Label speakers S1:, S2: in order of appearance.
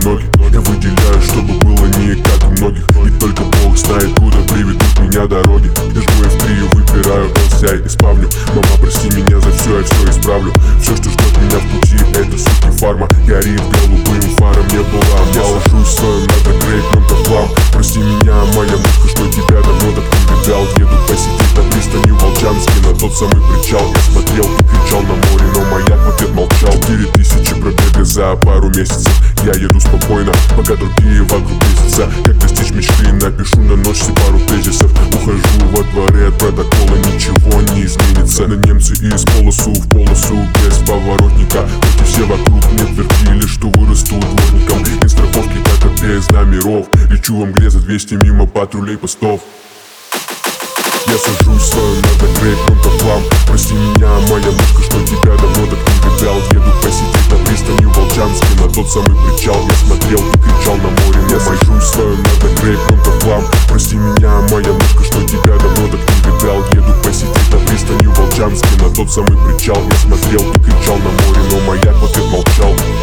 S1: ноги. Я выделяю, чтобы было не как у многих, и только Бог знает, куда приведут меня дороги. Я жму F3 и выбираю LCI и спавню. Мама, прости меня за все, я все исправлю. Все, что ждет меня в пути, это суть фарма. Горит голубым фаром, не была. Я ложусь в своем надогрейпнутом флам. Прости меня, моя мушка, что тебя давно так не видал. Еду посидеть на пристани Волчанске, на тот самый причал. Я смотрел и кричал на море, но маяк в ответ молчал. 4000 пробега за пару месяцев. Я еду спокойно, пока другие вокруг месяца. Как достичь мечты, напишу на ночь себе пару тезисов. Ухожу во дворе от протокола, ничего не изменится. На немцы из полосу в полосу без поворотника. Хоть и все вокруг мне твердили, что вырасту дворником. И страховки так как без номеров. Лечу во мгле за 200 мимо патрулей постов. Я сажусь в своем надогрейпнутом флам. Прости меня, моя мушка, что тебя давно так не видал. Еду посидеть на пристани Волчанске, на тот самый причал. Я смотрел и кричал на море. Я сажусь в своем надогрейпнутом флам. Прости меня, моя мушка, что тебя давно так не видал. Еду посидеть на пристани Волчанске, на тот самый причал. Я смотрел и кричал на море, но маяк в ответ молчал.